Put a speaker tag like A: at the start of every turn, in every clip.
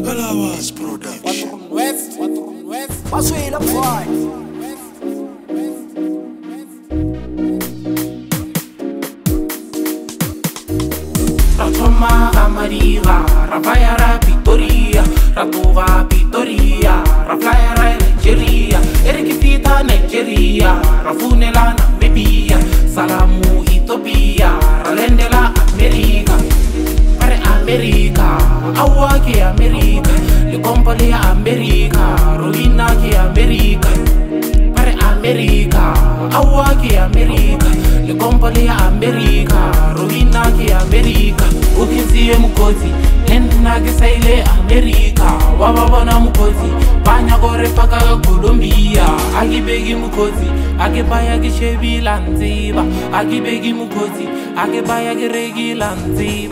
A: Galawas Production.
B: West, Maswila boy.
C: Ratoma Amarira, Rafaya Rapitoria, Ratuga Pitoria, Rafaya Nigeria, Erikipita Nigeria, Rafunela Namibia, Salamu Ethiopia, Ralendela America, Pare America, Awake America, Le Compalia America, Rolina ke America, Pare America, Awake America, Le Compalia America, Rolina ke America. Ukinsiye mukozi, lendina kisaile America. Wababona mukozi, banya gore paka Colombia. Agibegi mukozi, agebaya gishebi lanziba. Agibegi mukozi, agebaya giregi lanziba.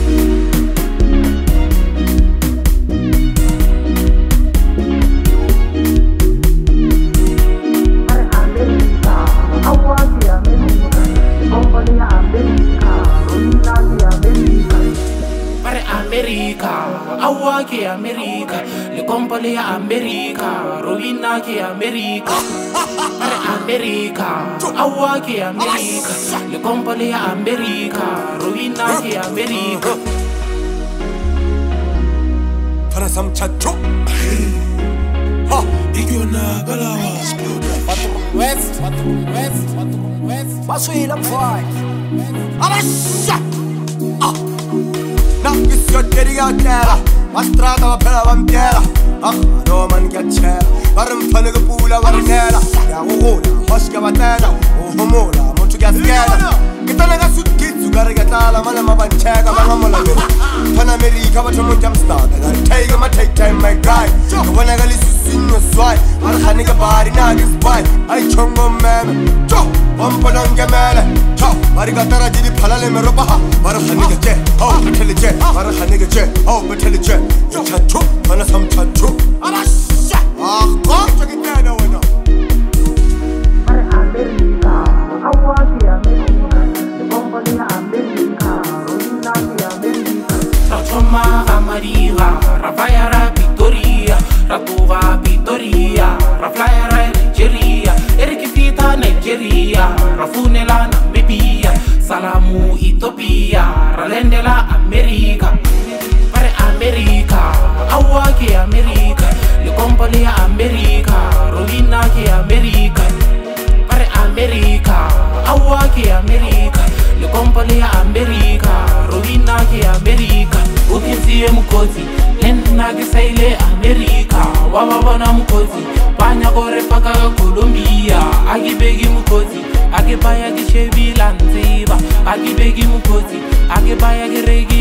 C: America, Awake America, Le Compalia America, Rolina ke America. America, Awake America, Le Compalia America, Rolina ke America.
A: Para some chacho. Ha, Igona Galawas Production.
B: West, Maswila boy. Abasha.
A: Now it's your daddy out there. Mastrata la pela vampera. No man get chair. Varum panaga pula varnera. Yahola, Hoska Vatana, Homola, Montugascana. Kitanaga sutkits, Gargatala, Manama Vanchaga, Manamola. Panamerica, but I'm jump start. I take my take time, my guy. When I listen to swipe, I'll hang a body, not his bite. I chongo man. Chop, Wampalanga man. Chop, Marigatara did Palale Merobaha, Marahaniga jet, oh, Intelligent, Marahaniga jet, oh, Intelligent. Chacho, Manasam Chacho. Ah, God, check it down now.
C: America, Awake America, Le Compalia America, Rolina ke America. Ratoma Amarira, Rafaya Rapitoria, Ratuga Pitoria, Rafaya Nigeria, Erikipita Nigeria, Rafunela Namibia, Salamu Ethiopia, Ralendela America, Pare America, Awake America, Le Compalia America, Rolina ke America, Pare America, Awake America, Le Compalia America, Rolina ke America. Ukinsiye mukozi, lendina kisaile America. Wababona mukozi, banya gore paka Colombia. Agibegi mukozi, agebaya gishebi lanziba. Agibegi mukozi, agebaya giregi